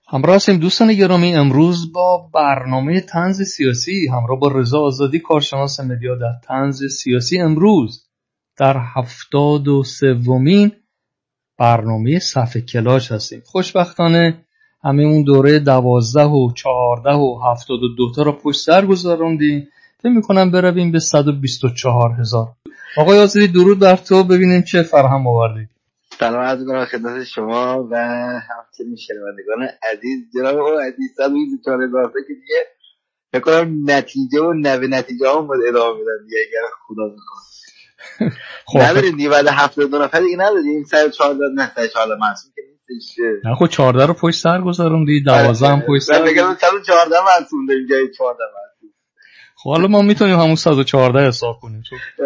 همراه هستیم دوستان گرامی. امروز با برنامه طنز سیاسی همراه با رضا آزادی، کارشناس مدیا در طنز سیاسی، امروز در 73مین برنامه صفحه کلاش هستیم. خوشبختانه همه اون دوره 12 و 14 و 72 تا را پشت سر گذاروندیم. فکر می‌کنم برویم به 124,000. آقای آزادی درود بر تو، ببینیم چه فرهم آوردید. سلام عرض می‌کنم خدمت شما و همچنین شنوندگان عزیز. جناب آقای عزیز 124,000 که دیگه فکر کنم نتیجه و نتیجه هم باید ادامه بدن دیگه اگر خدا بخواد. نداریم دیگه بعد 72 نفر دیگه نداریم. 114 نه 114 معصوم که نیستش. نه خب 14 رو پشت سر گذاروندی، 12 هم پشت سر. من بگم 114 معصوم داریم جای 14 معصوم. خب حالا ما میتونیم همون 114 حساب کنیم.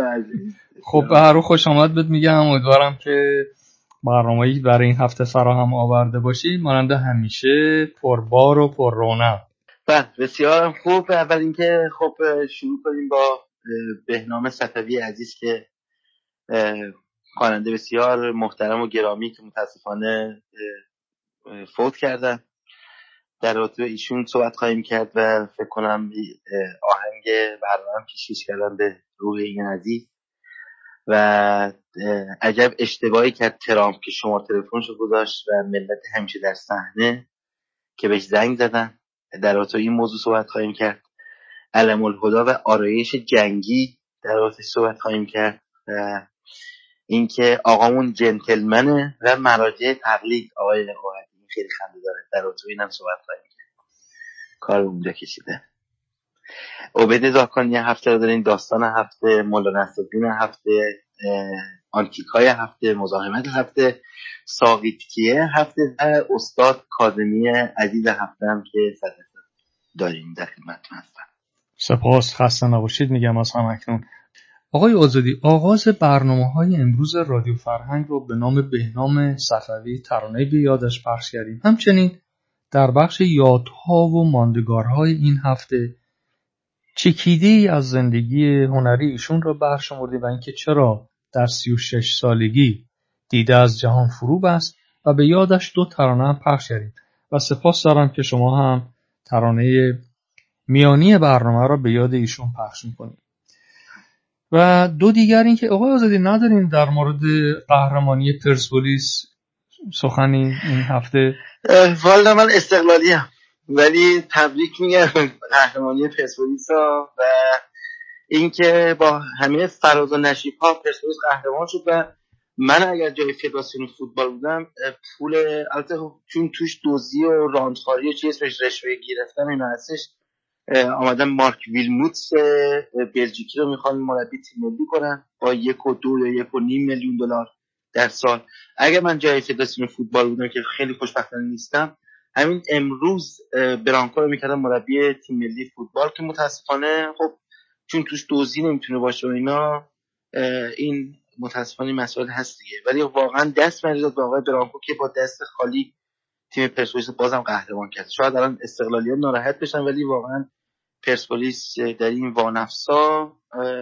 خب به هر حال خوش آمد بهت میگم. امیدوارم که برنامه‌ای برای این هفته فراهم آورده باشی، مانند همیشه پربار و پر رونق. بله بسیار خوب. اول اینکه خب شروع کنیم با بهنام صفوی عزیز که خواننده بسیار محترم و گرامی که متاسفانه فوت کردن. در رابطه ایشون صحبت خواهیم کرد و فکر کنم آهنگ برنامه پیشکش کردن به روح این عزیز. و عجب اشتباهی کرد ترامپ که شماره تلفنشو گذاشت و ملت همیشه در صحنه که بهش زنگ زدن. در رابطه این موضوع صحبت خواهیم کرد. علم الهدا و آرایش جنگی در رابطه صحبت خواهیم کرد. و اینکه آقامون جنتلمنه و مراجع تقلید آقای قاعدی این خیلی خنده داره. در رابطه اینم صحبت خواهیم کرد. کار اونجا کشیده. عبید زاکان یه هفته رو دارین، داستان هفته، مولانا نصرالدین هفته، آنتیکای هفته، مزاحمت هفته، ساقیتکیه هفته و استاد کاظمی عزیز هفته هم که صدقه داریم در خدمتتون هستم. سپاس، خسته نباشید میگم از همکنون. آقای آزادی، آغاز برنامه‌های امروز رادیو فرهنگ رو به نام بهنام صفوی ترانه‌ای به یادش پخش کردیم. همچنین در بخش یادها و ماندگارهای این هفته چکیده‌ای از زندگی هنری ایشون را برشمردیم و اینکه چرا در 36 سالگی دیده از جهان فرو بست و به یادش 2 ترانه هم پخش کردیم و سپاس دارم که شما هم ترانه میانی برنامه را به یاد ایشون پخش می‌کنید. و 2 دیگر این که آقای آزادی نداریم در مورد قهرمانی پرسپولیس سخنی این هفته. والا من استقلالیم ولی تبریک میگم قهرمانی پرسپولیس و اینکه با همه فراز و نشیب‌ها پرسپولیس قهرمان شد و من اگر جای فدراسیون فوتبال بودم پول البته چون توش دزدی و راندخاری و چیز اسمش رشوه گرفتن اینا هستش، آمدن مارک ویلموتس بلژیکی رو میخوان مربی تیم ملی کنن با 1 و 2 یا 1.5 میلیون دلار در سال. اگر من جای فدراسیون فوتبال بودم که خیلی خوشبختانه نیستم، همین امروز برانکو رو میکردم مربی تیم ملی فوتبال که متاسفانه خب چون توش دزدی نمیتونه باشه و اینا، این متاسفانه مسائل هست دیگه. ولی واقعا دست مریض به آقای برانکو که با دست خالی تیم پرسپولیس بازم قهرمان کرد. شاید الان استقلالیان ناراحت بشن ولی واقعا پرسپولیس در این وانفسا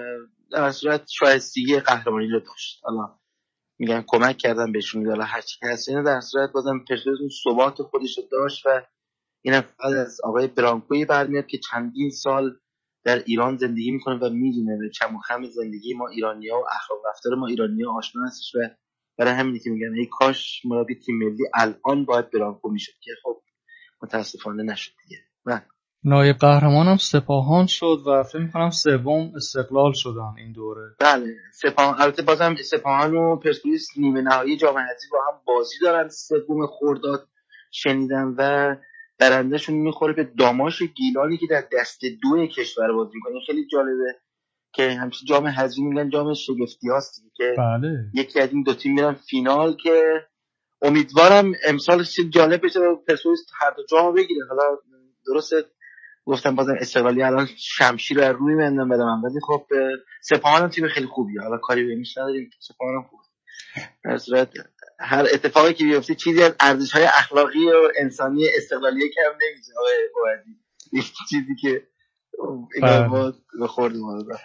در صورت شایستگی قهرمانی رو داشت. حالا میگن کمک کردن بهشون، حالا هر چی هست اینا، در صورت بازم پرسپولیس اون ثبات خودش رو داشت و این فقط از آقای برانکوی برمیاد که چندین سال در ایران زندگی میکنه و میدونه به چم و خم زندگی ما ایرانی‌ها و اخلاق رفتار ما ایرانی‌ها آشنا هستش و برای همینه که میگن ای کاش مربی تیم ملی الان باید برانکو میشد که خب متاسفانه نشد دیگه. نایب قهرمان هم سپاهان شد و فکر می‌کنم سوم استقلال شدن این دوره. بله سپاهان، البته بازم سپاهان و پرسپولیس نیمه نهایی جام حذفی با هم بازی دارن. سوم خرداد شنیدم و برندهشون میخوره به داماش گیلانی که در دسته 2 کشور بازی میکنه. خیلی جالبه که همیشه جام حذفی میگن جام شگفتیاست که بله. یکی از این 2 تیم میرن فینال که امیدوارم امسال جالب بشه و پرسپولیس هر دو جامو بگیره. حالا درسته گفتم بازم استقلالی الان شمشیر رو روی مندم بدم، ولی خب سپاهان هم تیم خیلی خوبیه. حالا کاری به اینش نداریم، سپاهان هم خوبه. در صورت هر اتفاقی که بیفته چیزی از ارزش‌های اخلاقی و انسانی استقلالیه کم نمیشه. آقای قائدی این چیزی که اینا به خورد ما داد.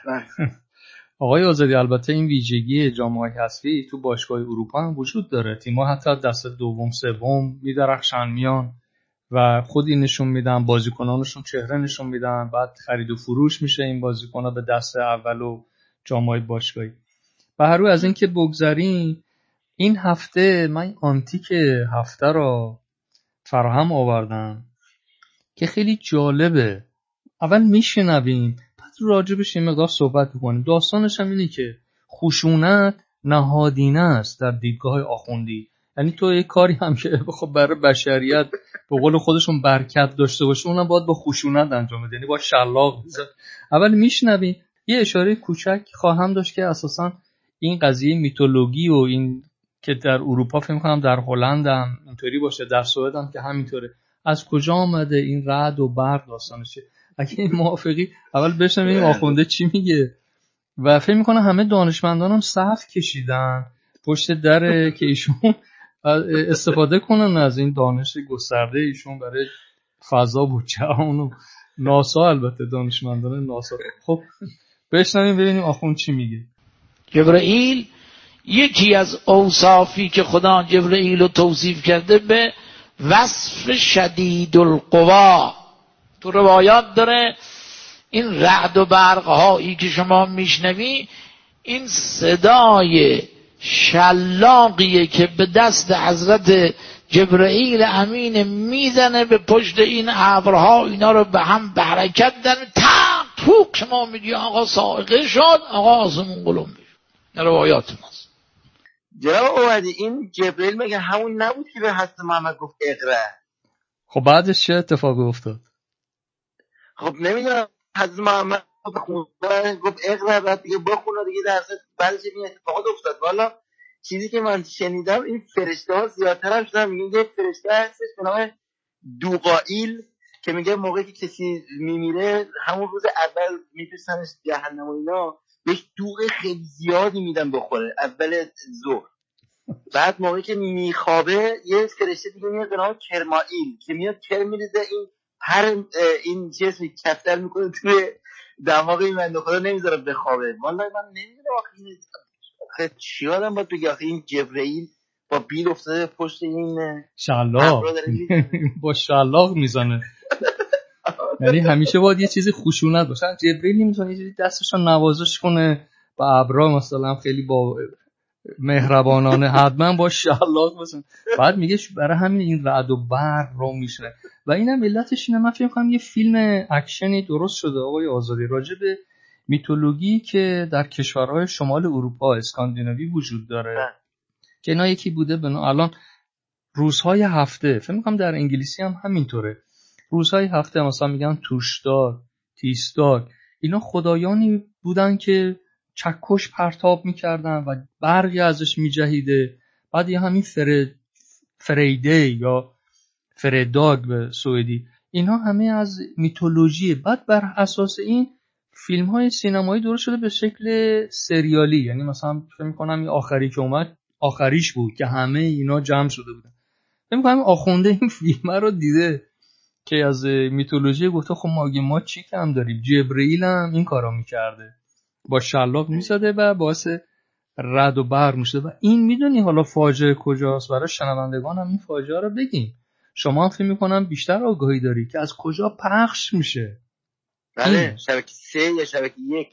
آقای آزادی، البته این ویژگی جام‌های حذفی تو باشگاه اروپا هم وجود داره. تیم‌ها حتی دسته دوم سوم می‌درخشن میان و خودی نشون میدن، بازیکنانشون چهره نشون میدن، بعد خرید و فروش میشه این بازیکن‌ها به دست اول و جام‌های باشگاهی. و هر روی از این که بگذاریم، این هفته من آنتیک هفته را فراهم آوردم که خیلی جالبه. اول میشنویم بعد راجبش این مقدار صحبت میکنیم. داستانش هم اینه که خشونت نهادینه است در دیدگاه آخوندی. یعنی تو یه کاری هم که خب برای بشریت به قول خودشون برکت داشته باشه، اونم باید با خشونت انجام بده، یعنی با شلاق بزن. اول میشنویم. یه اشاره کوچک خواهم داشت که اساساً این قضیه میتولوژی و این که در اروپا فکر می‌کنم در هلند هم اینطوری باشه، در سوئد هم که همینطوره، از کجا آمده این رعد و برق داستانشه. اگه این موافقی اول بشنویم آخونده چی میگه. و فکر میکنه همه دانشمندان هم صف کشیدن پشت در که ایشون استفاده کنن از این دانش گسترده ایشون برای فضا و جهان و ناسا. البته دانشمندان ناسا. خب بشنویم ببینیم آخوند چی میگه. جبرائیل یکی از اوصافی که خدا جبرائیل رو توصیف کرده به وصف شدید القوا تو روایات داره. این رعد و برق هایی که شما میشنوی این صدای شلاقیه که به دست حضرت جبرائیل امین میزنه به پشت این ابرها، اینا رو به هم به حرکت دن تق توک. شما میگی آقا صاعقه شد، آقا آسمون قلم بشد. روایات ماست. جناب اومدی این جبرائیل مگه همون نبود که به حضرت محمد گفت اقرا؟ خب بعدش چه اتفاقی افتاد؟ خب نمیدونم، حضرت محمد گفت اقرا، بعد دیگه بخونه دیگه، در اصل بعدش این اتفاقات افتاد. والا چیزی که من شنیدم این فرشته ها زیادتر هم شدن. میگن یه فرشته هستش به نام دوغائیل که میگه موقعی که کسی میمیره همون روز اول میفرستنش جهنم و اینا، بهش دوغ خیلی زیادی میدن بخوره اول ظهر. بعد موقعی که میخوابه یه فرشته دیگه میاد به نام کرمائیل که میاد کرم میریزه، این هر این جسمی کفتر میکنه توی دماغ این بنده خدا، نمیذاره بخوابه. والله من نمیدونم آخه چی آدم باید بگه آخه این جبرائیل با بیل افتاده پشت این شلاق با شلاق میزنه. یعنی همیشه باید یه چیزی خشونت باشه. جبرائیل نمیتونه یه چیزی دستشو نوازش کنه با ابرا مثلا خیلی با مهربانانه، حتما با شلاق بزن. بعد میگه برای همین این رعد و برق رو میشه. و اینم علتش اینه، من فکر می‌کنم یه فیلم اکشنی درست شده آقای آزادی راجع به میتولوژی که در کشورهای شمال اروپا اسکاندیناوی وجود داره که اینا یکی بوده به الان روزهای هفته، فکر می‌کنم در انگلیسی هم همینطوره. روزهای هفته مثلا میگن توشدار، تیستار، اینا خدایانی بودن که چکش پرتاب میکردن و برقی ازش میجهیده. بعد یه همین فریده یا فریداگ به سوئدی، اینا همه از میتولوژیه. بعد بر اساس این فیلم های سینمایی درست شده به شکل سریالی. یعنی مثلا فکر می‌کنم این آخری که اومد آخریش بود که همه اینا جمع شده بودن. فکر می‌کنم آخونده این فیلم رو دیده که از میتولوژی گفته خب ما چی کم داریم؟ جبرائیل هم این کارا میکرده، با شلاق میزده و باعث رعد و برق میشده. و این میدونی حالا فاجعه کجاست؟ برای شنوندگان هم این فاجعه رو بگیم. شما هم فکر میکنم بیشتر آگاهی داری که از کجا پخش میشه. بله، شبکه 3 یا شبکه 1.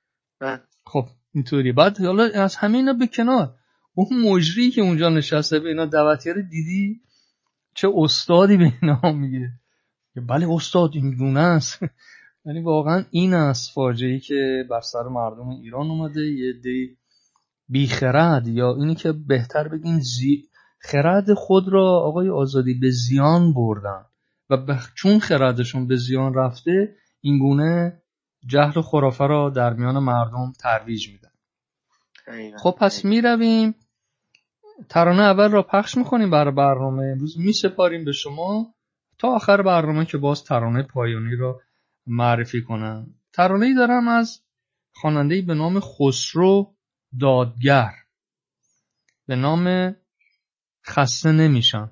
خب اینطوری. بعد حالا از همه اینا به کنار، اون مجری که اونجا نشسته به اینا دعوتیار دیدی چه استادی به اینا میگه که بله استاد این گونه است. یعنی واقعا این است فاجعه‌ای که بر سر مردم ایران اومده. یه دی بیخرد، یا اینی که بهتر بگین خرد خود را آقای آزادی به زیان بردن و چون خردشون به زیان رفته این گونه جهل و خرافه را در میان مردم ترویج میدن. خب پس میرویم ترانه اول را پخش میکنیم برای برنامه امروز، میسپاریم به شما تا آخر برنامه که باز ترانه پایانی را معرفی کنم. ترانه‌ای دارم از خواننده‌ای به نام خسرو دادگر به نام خسته نمیشم.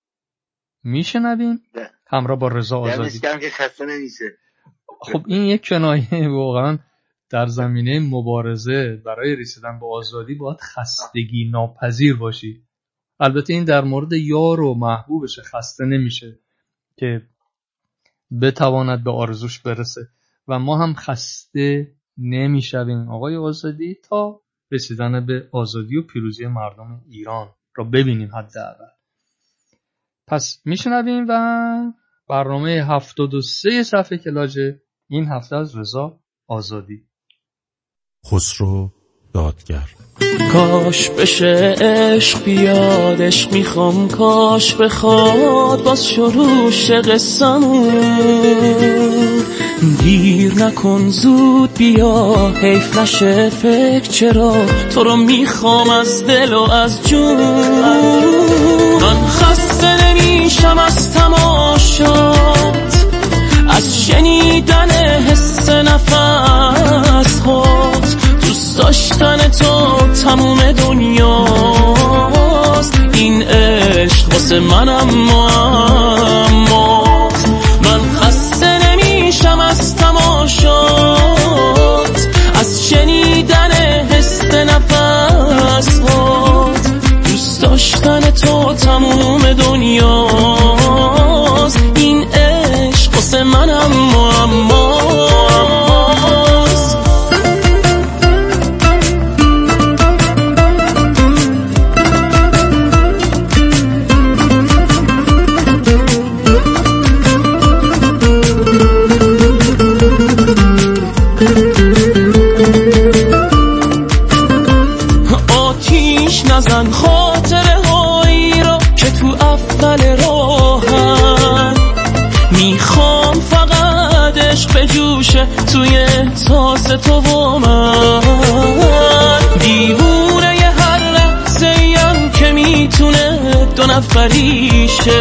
میشنویم همراه با رضا آزادی. که خسته نمیشه. خب این یک کنایه واقعا در زمینه مبارزه برای رسیدن به آزادی باید خستگی ناپذیر باشی. البته این در مورد یار و محبوبشه، خسته نمیشه. که بتواند به آرزوش برسه و ما هم خسته نمیشویم آقای آزادی تا رسیدن به آزادی و پیروزی مردم ایران را ببینیم حداقل. پس میشنویم و برنامه 73 صفحه کلاج این هفته از رضا آزادی. خسرو دادگر. کاش بشه عشق بیاد، عشق میخوام کاش بخواد باز شروع شه قصه‌مون. دیر نکن زود بیا، حیف نشه فکر چرا تو رو میخوام از دل و از جون. من خسته نمیشم از تماشات، از شنیدن حس نفس هات. دوست داشتن تو تموم دنیاست، این عشق واسه منم معماست. من خسته نمیشم از تماشات، از شنیدن حس نفس هات. دوست داشتن تو تموم دنیاست، این عشق واسه منم معماست. آتیش نزن خاطره هایی را که تو اول راهن، میخوام فقط عشق بجوشه توی تاس تو و من. دیوونه ی هر لحظه‌ایم که میتونه دو نفریشه،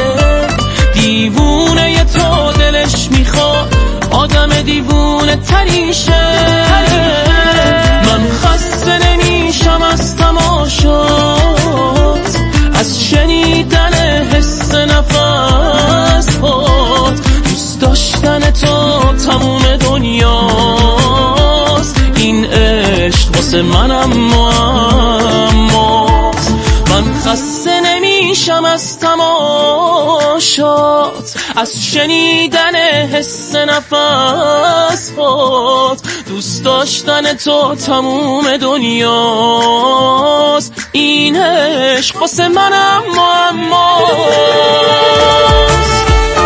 دیوونه ی تو دلش میخواد آدم دیوونه تریشه. من خسته نمیشم از تماشات، از شنیدن حس نفس هات. دوست داشتن تو تموم دنیاست، این عشق واسه منم معماست. من خسته نمیشم از تماشات، از شنیدن حس نفس هات. دوست داشتن تو تموم دنیاست، این عشق واسه منم معماست.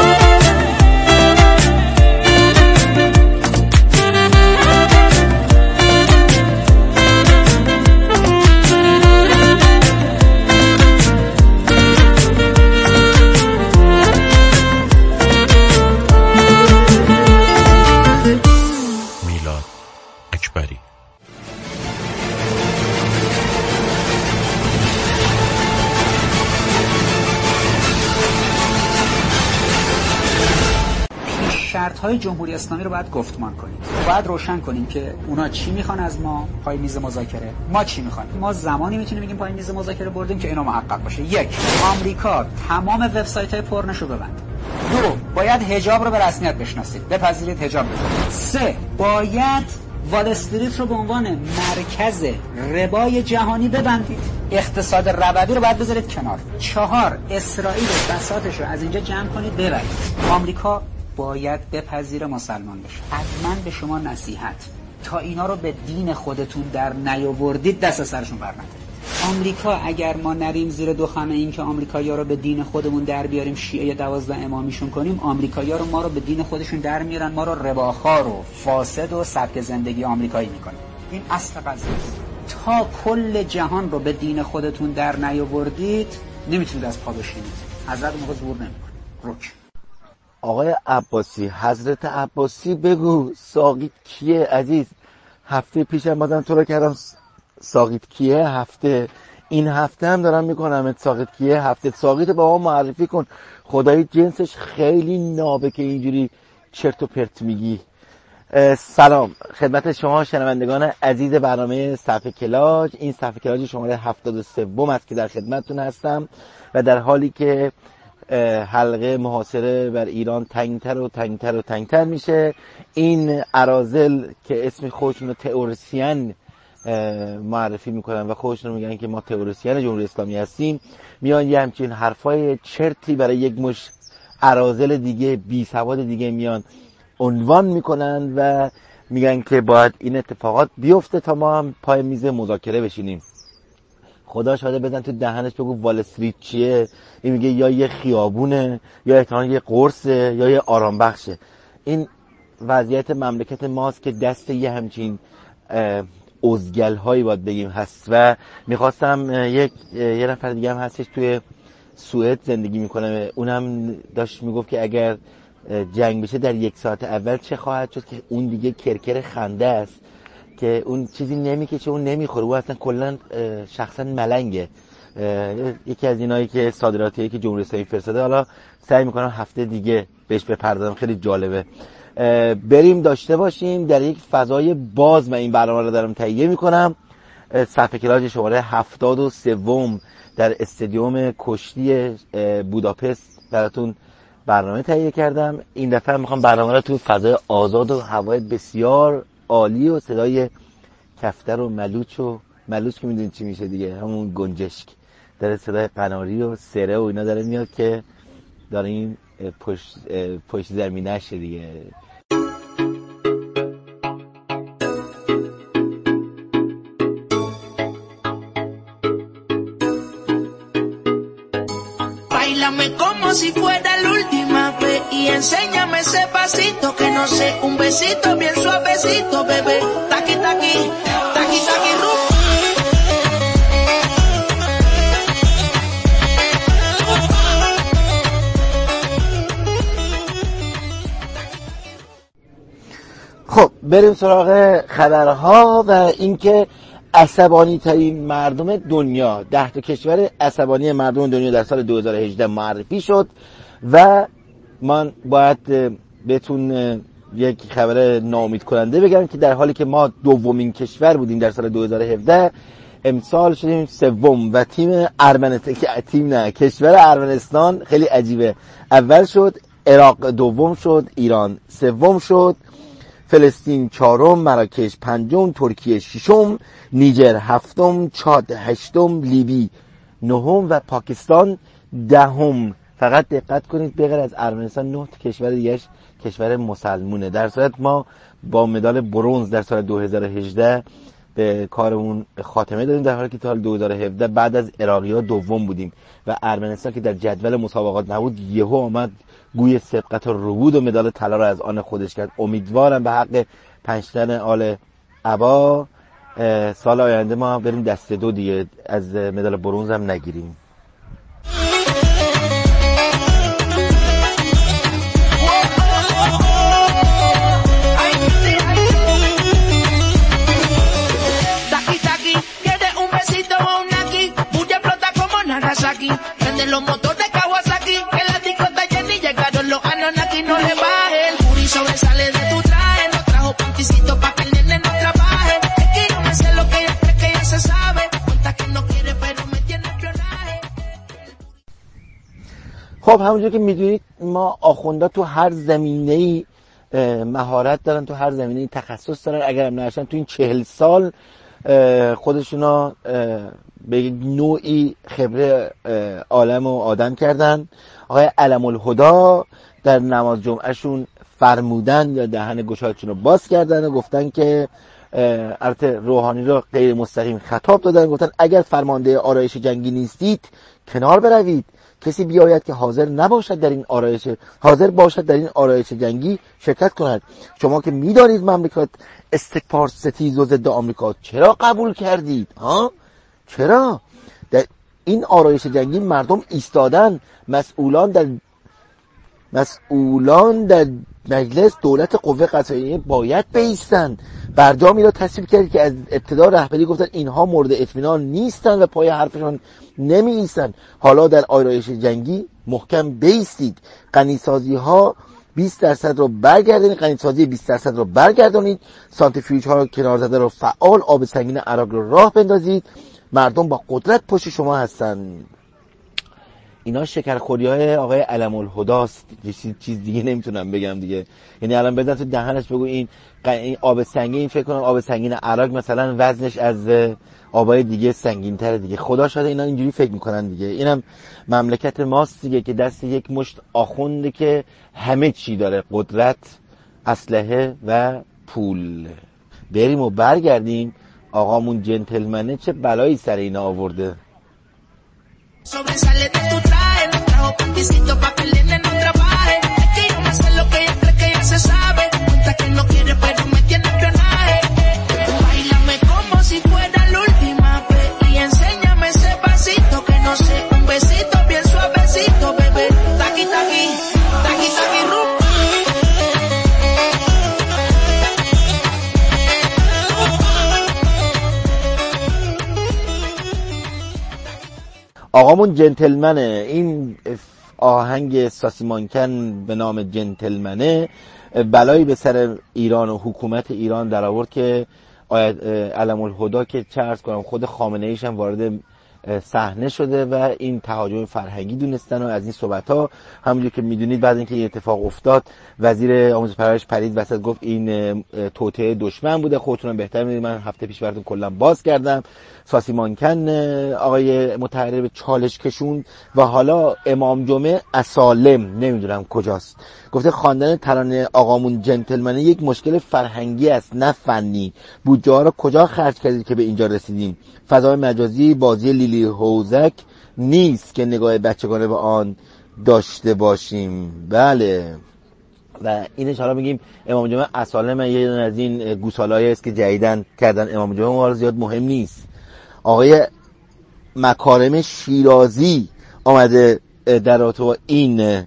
شرط‌های جمهوری اسلامی رو باید گفتمان کنیم. باید روشن کنیم که اونا چی میخوان از ما پای میز مذاکره، ما چی میخوان. ما زمانی میتونیم بگیم پای میز مذاکره بردیم که اینا محقق باشه. 1. آمریکا تمام وبسایت‌های پورنوش رو ببند. 2. باید حجاب رو به رسمیت بشناسید، بپذیرید حجاب بزنید. 3. باید وال استریت رو به عنوان مرکز ربای جهانی ببندید. اقتصاد ربوی رو باید بذارید کنار. 4. اسرائیل بساطش رو از اینجا جمع کنید ببرید. آمریکا باید بپذیر مسلمان بشه. از من به شما نصیحت، تا اینا رو به دین خودتون در نیاوردید دست سرشون بر ندارید. آمریکا اگر ما نریم زیر دخمه این که آمریکایی‌ها رو به دین خودمون در بیاریم، شیعه 12 امامیشون کنیم، آمریکایی‌ها رو ما رو به دین خودشون در میارن، ما رو رباخوار و فاسد و سبک زندگی آمریکایی میکنن. این اصل قضیه است. تا کل جهان رو به دین خودتون در نیاوردید نمیتونید از پا بشینید. حضرت موقع زور نمیکنه. رک. آقای عباسی، حضرت عباسی بگو ساقیت کیه عزیز؟ هفته پیشم بازم تو رو کردم ساقیت کیه، هفته این هفته هم دارم میکنم ساقیت کیه، هفته ساقیت با ما معرفی کن. خدایی جنسش خیلی نابه که اینجوری چرت و پرت میگی. سلام خدمت شما شنوندگان عزیز برنامه صفحه کلاج. این صفحه کلاج شماره 73 است که در خدمتتون هستم و در حالی که حلقه محاصره بر ایران تنگتر و تنگتر و تنگتر میشه، این اراذل که اسم خودشون رو تئوریسین معرفی میکنن و خودشون رو میگن که ما تئوریسین جمهوری اسلامی هستیم، میان یه همچین حرفای چرتی برای یک مش اراذل دیگه بی سواد دیگه میان عنوان میکنن و میگن که باید این اتفاقات بیفته تا ما هم پای میز مذاکره بشینیم. خدا شاده بزن تو دهنش بگو وال استریت چیه، این میگه یا یه خیابونه یا احتمالاً یه قرصه یا یه آرام بخشه. این وضعیت مملکت ماست که دست یه همچین ازگل هایی باید بگیم هست. و میخواستم یه نفر دیگه هم هستش توی سوئد زندگی میکنه، اونم داشت میگفت که اگر جنگ بشه در 1 ساعت اول چه خواهد شد، که اون دیگه کرکر خنده است که اون چیزی نمیکشه، اون نمیخوره، اون اصلا کلا شخصا ملنگه. یکی از اینایی که صادراتیه که جمهوری اسلامی فرستاده، حالا سعی میکنم هفته دیگه بهش بپردازم، خیلی جالبه. بریم داشته باشیم در یک فضای باز. من این برنامه رو دارم تهیه میکنم، صفحه کلاژ شماره 73 در استادیوم کشتی بوداپست براتون برنامه تهیه کردم. این دفعه میخوام برنامه رو تو فضای آزاد و هوای بسیار عالی و صدای کفتر و ملوچ که میدونید چی میشه دیگه، همون گنجشک داره، صدای قناری و سره و اینا داره میاد که داره این پشت زمینش دیگه. Báilame como si fuera la última vez y enséñame ese pasito que no sé, un besito bien suavecito, bebé. Taqui taqui, taqui taqui rum. خب بریم سراغ خبرها و اینکه عصبانی ترین مردم دنیا، 10 تا کشور عصبانی مردم دنیا در سال 2018 معرفی شد و من باید بهتون یک خبر ناامید کننده بگم که در حالی که ما دومین کشور بودیم در سال 2017، امسال شدیم سوم و کشور ارمنستان خیلی عجیبه، اول شد، عراق دوم شد، ایران سوم شد، فلسطین چهارم، مراکش پنجم، ترکیه ششم، نیجر هفتم، چاد هشتم، لیبی نهم و پاکستان دهم. فقط دقت کنید بغیر از ارمنستان 9 کشور دیگه‌اش کشور مسلمونه. در صورت ما با مدال برنز در سال 2018 به کارمون خاتمه دادیم، در حالی که تا 2017 بعد از عراقی‌ها دوم بودیم و ارمنستان که در جدول مسابقات نبود یهو آمد گوی سبقت ربود و مدال طلا را از آن خودش کرد. امیدوارم به حق 5 تن آل عبا سال آینده ما بریم دست دو دیگه از مدال برنز هم نگیریم. Prende los motores Kawasaki, que la disco está llena y llegaron los Anunnaki. No le baje, el puri sobresale de tu traje. No trajo panticito pa' que el nene no trabaje. Es que yo me sé lo que ella cree que ya se sabe. Cuenta que no quiere pero me tiene espionaje. خب همونجور که میدونید ما آخوندا تو هر زمینه‌ای مهارت دارن، تو هر زمینه‌ای تخصص دارن. اگرم نشن تو این 40 سال خودشونا به یک نوعی خبره عالم و آدم کردن. آقای علم الهدا در نماز جمعهشون فرمودن یا دهن گشادشون رو باز کردن و گفتن که البته روحانی رو غیر مستقیم خطاب دادن، گفتن اگر فرمانده آرایش جنگی نیستید کنار بروید، کسی بیاید که حاضر باشد در این آرایش جنگی شرکت کند. شما که میدانید مملکت استکبار ستیز و ضد آمریکا، چرا قبول کردید؟ چرا؟ در این آرایش جنگی مردم ایستادن، مسئولان در مجلس دولت قوه قضاییه باید بایستند. برجامی را تصویب کرد که از ابتدا رهبری گفتن اینها مورد اطمینان نیستند و پای حرفشان نمی ایستند. حالا در آرایش جنگی محکم بایستید. غنیسازی ها 20% رو برگردانید، غنیسازی 20% رو برگردانید، سانتریفیوژ ها رو کنار زده رو فعال، آب سنگین عراق رو راه بندازید. مردم با قدرت پشت شما هستن. اینا شکرخوری‌های آقای علم الهداست، چیز دیگه نمیتونم بگم دیگه. یعنی الان بزن تو دهنش بگو این آب سنگین، فکر کنم آب سنگین عراق مثلا وزنش از آبای دیگه سنگین‌تره دیگه. خدا شاده اینا اینجوری فکر میکنن دیگه. اینم مملکت ماست دیگه که دست یک مشت آخونده که همه چی داره، قدرت، اسلحه و پول. بریم و برگردیم آقامون جنتلمنه چه بلایی سر اینا آورده. Sobresale de tu traje, no trajo pantisito pa' que el nene no trabaje. Es que yo me sé lo que ella cree que ya se sabe. Cuenta que no quiere pero me tiene espionaje. Báilame como si fuera la última vez y enséñame ese pasito que no sé, un besito bien suavecito, bebé. Taqui taqui, taqui taqui rumba. آقامون جنتلمنه. این آهنگ ساسیمانکن به نام جنتلمنه بلایی به سر ایران و حکومت ایران در آورد که علم الهدا که چه عرض کنم خود خامنه ایش هم وارد صحنه شده و این تهاجم فرهنگی دونستن و از این صحبت‌ها. همونجور که میدونید بعد اینکه این اتفاق افتاد وزیر آموزش پرورش پرید وسط گفت این توطئه دشمن بوده. خودتون بهتر میدونید، من هفته پیش براتون کلا باز کردم. ساسیمانکن آقای متحری به چالش کشوند و حالا امام جمعه اسالم نمیدونم کجاست گفته خواندن ترانه آقامون جنتلمنه یک مشکل فرهنگی است نه فنی. بودجه ها رو کجا خرج کردید که به اینجا رسیدیم؟ فضای مجازی بازی لیلی هوزک نیست که نگاه بچگانه به آن داشته باشیم. بله و اینش حالا میگیم امام جمعه اسالم یه دونه از این گوسالایی است که جدیدن کردن امام جمعه، ما زیاد مهم نیست. آقای مکارم شیرازی آمده در رابطه با این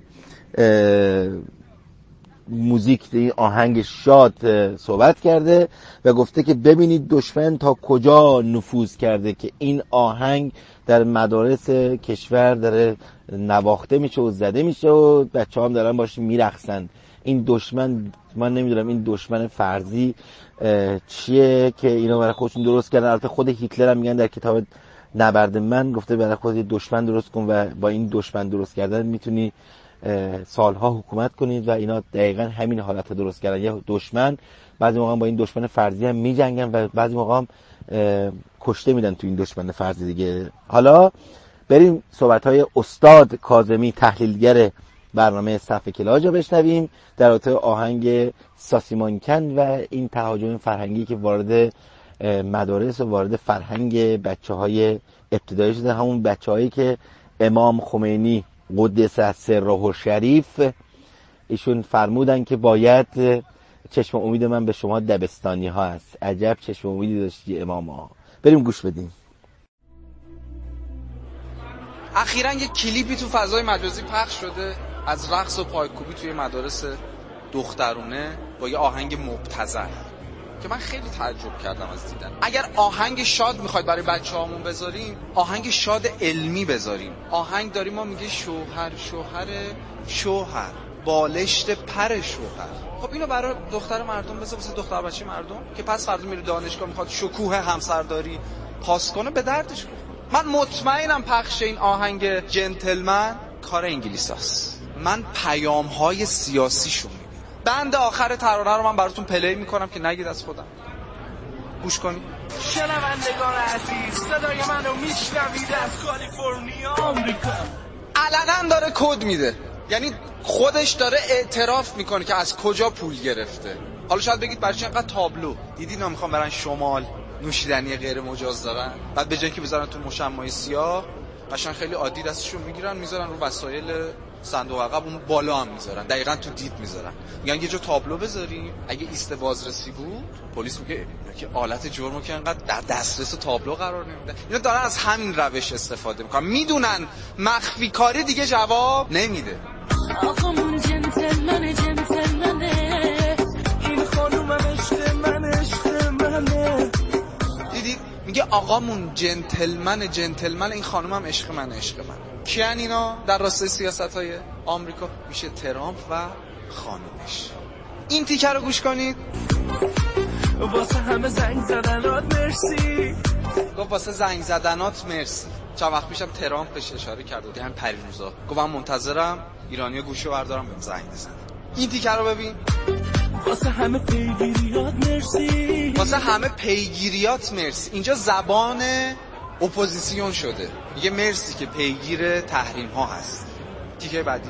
موزیک، این آهنگ شاد صحبت کرده و گفته که ببینید دشمن تا کجا نفوذ کرده که این آهنگ در مدارس کشور داره نواخته میشه و زده میشه و بچه هم دارن باش میرقصن. این دشمن، من نمیدونم این دشمن فرضی چیه که اینو برای خودشون درست کردن. البته خود هیتلر هم میگن در کتاب نبرد من گفته برای خودت دشمن درست کن و با این دشمن درست کردن میتونی سالها حکومت کنید و اینا دقیقاً همین حالت درست کردن. یه دشمن بعضی موقع با این دشمن فرضی هم میجنگن و بعضی موقع هم کشته میدن تو این دشمن فرضی دیگه. حالا بریم صحبت‌های استاد کاظمی تحلیلگر برنامه صف کلاج رو بشنویم در رابطه آهنگ ساسیمانکن و این تهاجم فرهنگی که وارد مدارس و وارد فرهنگ بچه‌های ابتدایی شده. همون بچه‌هایی که امام خمینی قدس سره شریف ایشون فرمودن که باید چشم امید من به شما دبستانی ها است. عجب چشم امیدی داشتی امام ها. بریم گوش بدیم. اخیراً یک کلیپی تو فضای مجازی پخش شده از رقص و پایکوبی توی مدارس دخترونه با یه آهنگ مبتذل که من خیلی تعجب کردم از دیدن. اگر آهنگ شاد میخواید برای بچه‌هامون بذاریم، آهنگ شاد علمی بذاریم. آهنگ داریم ما میگه شوهر شوهر بالشت پر شوهر. خب اینو برای دختر مردم بذار، واسه دختر بچه مردم که پس فردا میره دانشگاه میخواد شکوه همسرداری پاس کنه به دردش بخوره. من مطمئنم پخش این آهنگ جنتلمن کار انگلیساست. من پیام‌های سیاسیشو میبینم. بند آخر ترانه رو من براتون پلی میکنم که نگید از خودم. گوش کنید. شنوندگان عزیز صدای منو میشنوید از کالیفرنیا آمریکا. علنا داره کد میده، یعنی خودش داره اعتراف میکنه که از کجا پول گرفته. حالا شاید بگید برای چی انقدر تابلو؟ دیدین اینا میخوان برن شمال نوشیدنی غیر مجاز دارن، بعد به جای که بذارن تو مشمای سیاه قشنگ خیلی عادی دستشون میگیرن میذارن رو وسایل صندوق عقب، اون بالا هم میذارن، دقیقاً تو دید میذارن. میگن یه جا تابلو بذاریم اگه ایست بازرسی بود پلیس میگه که آلت جرمو که انقدر در دسترس تابلو قرار نمیده. اینا دارن از همین روش استفاده میکنن، میدونن مخفی کاری دیگه جواب نمیده. آقامون جنتلمنه این خانومم عشق منه. دیدید میگه آقامون جنتلمن این خانومم عشق من. کیان اینا در راستای سیاست‌های آمریکا؟ میشه ترامپ و خانومش. این تیکه رو گوش کنید. واسه همه زنگ زدنات مرسی. گفت واسه زنگ زدنات مرسی. چند وقت پیشم ترامپ بهش اشاره کرد بود، همین پریروزا گفت من منتظرم ایرانی‌ها گوشو بردارم بهم زنگ بزنن. این تیکه رو ببین. واسه همه پیگیریات مرسی، واسه همه پیگیریات مرسی. اینجا زبان اپوزیسیون شده، میگه مرسی که پیگیر تحریم ها هست. تیکه بعدی.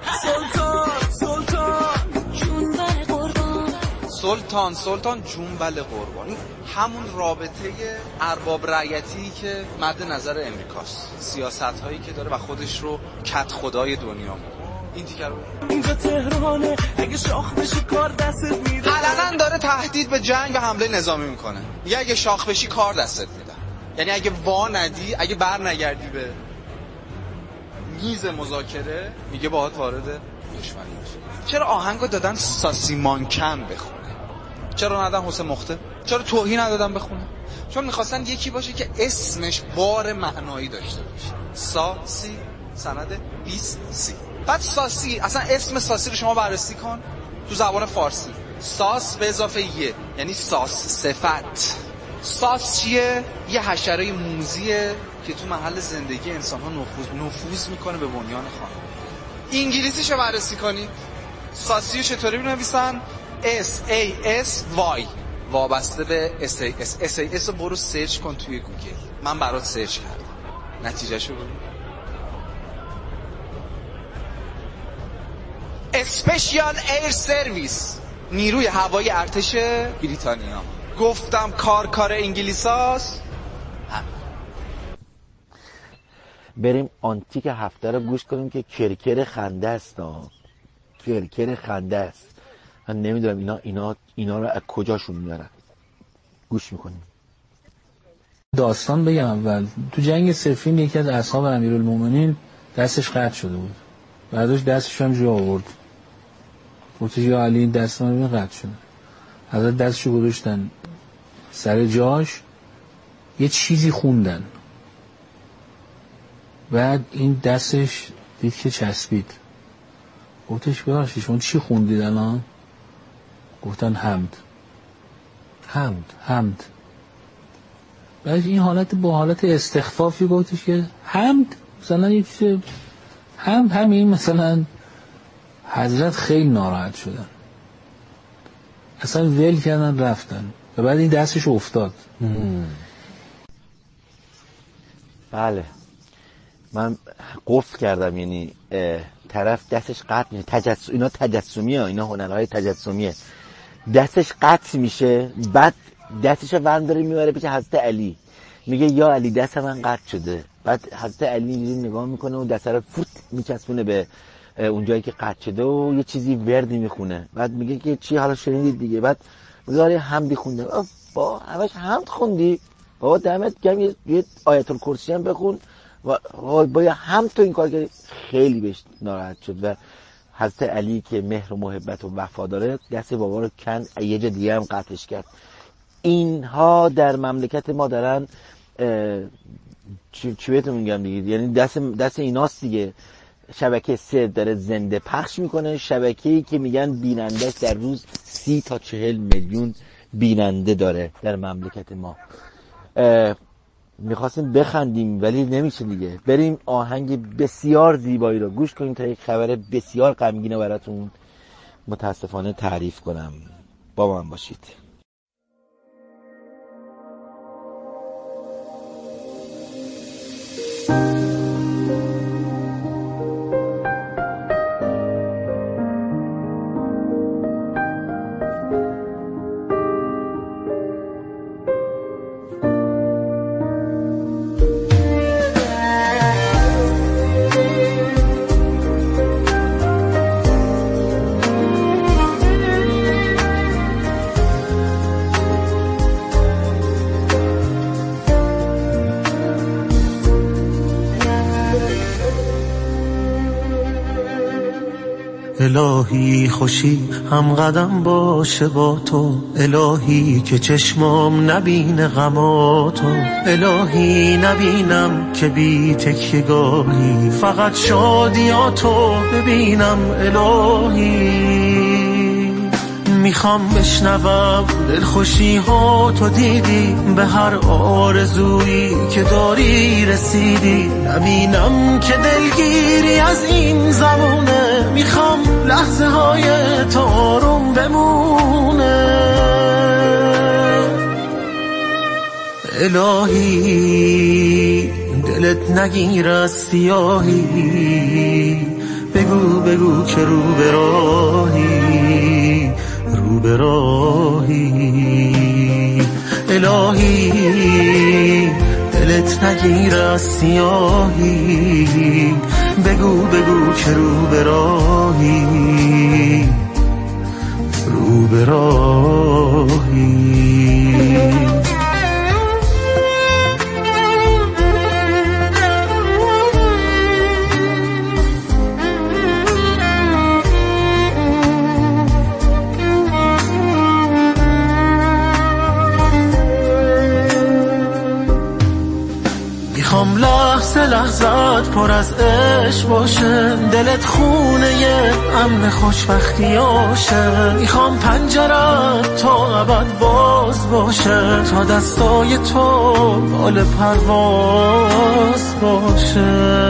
سلطان جنبل قربان. این همون رابطه ارباب رعیتی که مد نظر امریکاست، سیاست هایی که داره و خودش رو کت خدای دنیا می‌دونه. این تیکه رو اینجا تهرانه، اگه شاخ بشی کار دستت میدن. علنا داره تهدید به جنگ و حمله نظامی میکنه. میگه اگه شاخ بشی کار دستت میدن. یعنی اگه وا ندی، اگه بر نگردی به میز مذاکره، میگه باهات وارد دشمنی میشه. چرا آهنگو دادن ساسی مانکن بخونه؟ چرا ندادن حسین مخته؟ چرا توهین ندادن بخونه؟ چون میخواستن یکی باشه که اسمش بار معنایی داشته باشه. ساسی سند 20 سی. بعد ساسی، اصلا اسم ساسی رو شما بررسی کن تو زبان فارسی. ساس به اضافه یه یعنی ساس صفت. ساس چیه؟ یه حشره موذیه که تو محل زندگی انسان ها نفوذ میکنه به بنیان خانه. انگلیسیشو بررسی کنی، ساسیو چطوری بنویسن؟ SASY، وابسته به SAS رو برو سرچ کن توی گوگل. من برات سرچ کردم، نتیجهشو ببین. اسپشیال ایر سرویس، نیروی هوایی ارتش بریتانیا. گفتم کار انگلیساست. بریم آنتیک هفته رو گوش کنیم که کرکر خنده است. کرکر خنده است. من نمیدونم اینا رو از کجاشون میارن. گوش میکنیم. داستان بگم اول. تو جنگ صفین یکی از اصحاب امیرالمومنین دستش قطع شده بود. بعدش دستش هم جا آورد. گفت یا علی این دست من قطع شده. حضرت دستشو گذاشتن سر جاش، یه چیزی خوندن. بعد این دستش دید که چسبید. گفتش ببخشید شما چی خوندید الان؟ گفتن حمد. بعد این حالت با حالت استخفافی گفتش که حمد مثلا یه چیز همین مثلا. حضرت خیلی ناراحت شدن، اصلا ول کردن رفتن و بعد این دستش افتاد. بله من قفل کردم، یعنی طرف دستش قطع میشه. اینا تجسمیه، اینا هنرهای تجسمیه. دستش قطع میشه، بعد دستش رو ورم داره میبره پیش حضرت علی، میگه یا علی دست من قطع شده. بعد حضرت علی نگاه میکنه و دست رو فوت میچسبونه به اون جایی که قطع شده و یه چیزی وردی میخونه. بعد میگه که چی حالا شنیدید دیگه؟ بعد میگه حمدی خونده. با همش حمد خوندی؟ بابا دمت گرم یه آیت الکرسی هم بخون. با حمد تو این کار کردی. خیلی بهش ناراحت شد و حضرت علی که مهر و محبت و وفا داره دست بابا رو کند، یه جا دیگه هم قطعش کرد. اینها در مملکت ما دارن چی بهتون میگم دیگه، یعنی دست ایناست دیگه. شبکه 3 داره زنده پخش میکنه، شبکه‌ای که میگن بینندهش در روز 30 تا 40 میلیون بیننده داره در مملکت ما. میخواستیم بخندیم ولی نمیشه دیگه. بریم آهنگ بسیار زیبایی رو گوش کنیم تا یک خبر بسیار غمگین براتون متاسفانه تعریف کنم. با من باشید. الهی خوشی هم قدم باشه با تو، الهی که چشمام نبینه غماتو، الهی نبینم که بی تکیه‌گاهی، فقط شادیاتو ببینم الهی. میخوام بشنوم دلخوشی ها تو دیدی، به هر آرزویی که داری رسیدی. نبینم که دلگیری از این زمونه، میخوام لحظه های تو آروم بمونه. الهی دلت نگیر از سیاهی، بگو بگو که رو به راهی، رو به راهی. الهی دلت نگیر از سیاهی، بگو بگو که رو به راهی، رو به راهی. میخوام لحظه لحظت پر از عشق باشه، دلت خونه یه امن خوشبختی آشه. میخوام پنجرت تا ابد باز باشه، تا دستای تو بال پرواز باشه.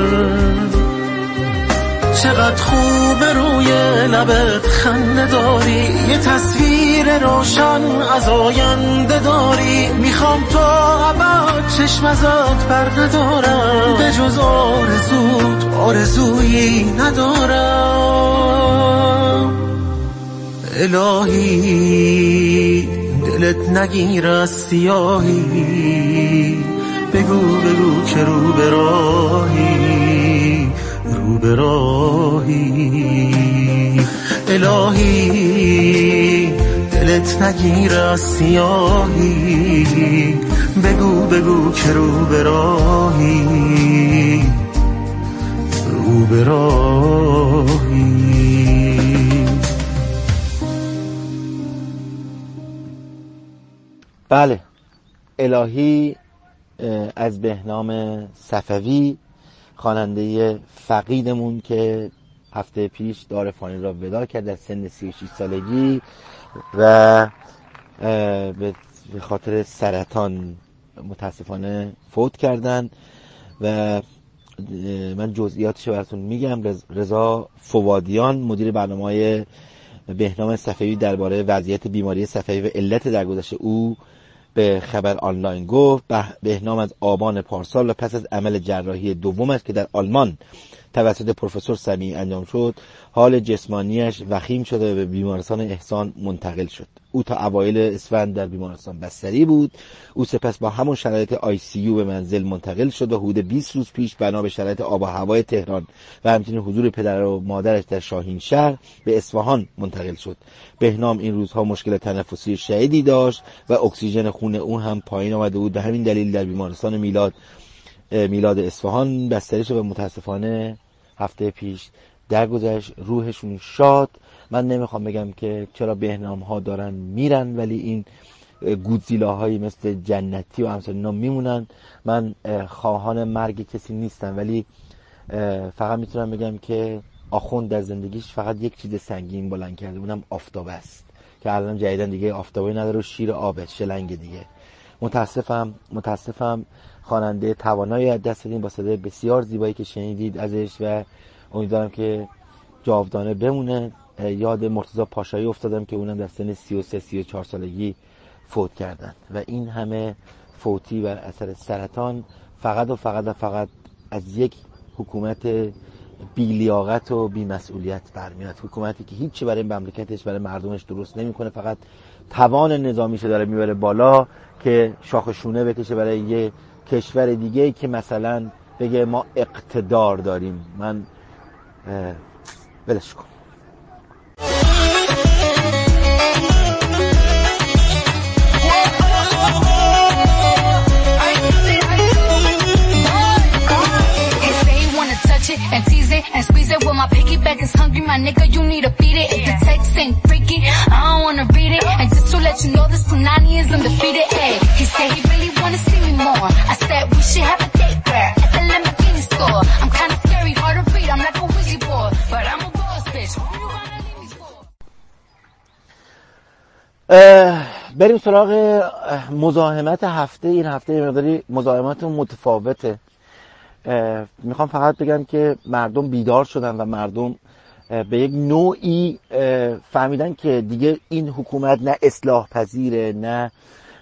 چقدر خوبه روی لبت خنده داری، یه تصویر روشن از آینده داری. میخوام تا ابد چشم ازت بر ندارم، به جز آرزوت آرزویی ندارم. الهی دلت نگیر از سیاهی، بگو بگو که رو به راهی، رو به راهی. الهی دلت نگیر از سیاهی، بگو بگو که رو به راهی، رو به راهی. بله، الهی از بهنام صفوی، خواننده فقیدمون که هفته پیش دار فانی را وداع کرد در سن 36 سالگی و به خاطر سرطان متاسفانه فوت کردن. و من جزئیاتش براتون میگم. رضا فوادیان مدیر برنامه‌های بهنام صفوی درباره وضعیت بیماری صفوی و علت درگذشت او به خبر آنلاین گفت بهنام از آبان پارسال و پس از عمل جراحی دومش که در آلمان توسط پروفسور سمیعی انجام شد، حال جسمانیش وخیم شده و به بیمارستان احسان منتقل شد. او تا اوایل اسفند در بیمارستان بستری بود. او سپس با همون شرایط ICU به منزل منتقل شد و حدود 20 روز پیش بنا به شرایط آب و هوای تهران و همچنین حضور پدر و مادرش در شاهین شهر به اصفهان منتقل شد. بهنام این روزها مشکل تنفسی شدیدی داشت و اکسیژن خون او هم پایین آمده بود. به همین دلیل در بیمارستان میلاد اصفهان بستری شد و متاسفانه هفته پیش درگذشت. روحشون شاد. من نمیخوام بگم که چرا بهنام ها دارن میرن ولی این گودزیلاهایی مثل جنتی و امثال اینا میمونن. من خواهان مرگ کسی نیستم ولی فقط میتونم بگم که آخوند در زندگیش فقط یک چیز سنگین بلند کرده، اونم آفتاب است که الان جدیدن دیگه آفتابی نداره و شیر آبه، شلنگ دیگه. متاسفم. خواننده توانایی از دست دادیم با صدای بسیار زیبایی که شنیدید ازش و امیدوارم که جاودانه بمونه. یاد مرتضی پاشایی افتادم که اونم در سن 33-34 سالگی فوت کردن و این همه فوتی بر اثر سرطان فقط از یک حکومت بی‌لیاقت و بی‌مسئولیت برمیاد. حکومتی که هیچی برای مملکتش برای مردمش درست نمیکنه، فقط توان نظامیش داره میبره بالا که شاخ شونه بکشه برای یه کشور دیگه که مثلا بگه ما اقتدار داریم. من ولش کن. And tease it and squeeze it. Well, my piggyback is hungry, my nigga, you need to feed it. If the text ain't freaky, I don't wanna read it. And just to let you know, this Punani is undefeated. Ay, he said he really wanna see me more. I said we should have a date where at the Lamborghini store. I'm kinda scary, hard to read, I'm like a Ouija board, but I'm a boss bitch. Who you gonna leave me for? بریم سراغ مزاحمت هفته. این هفته یه مقداری مزاحمت متفاوته. میخوام فقط بگم که مردم بیدار شدن و مردم به یک نوعی فهمیدن که دیگه این حکومت نه اصلاح پذیره، نه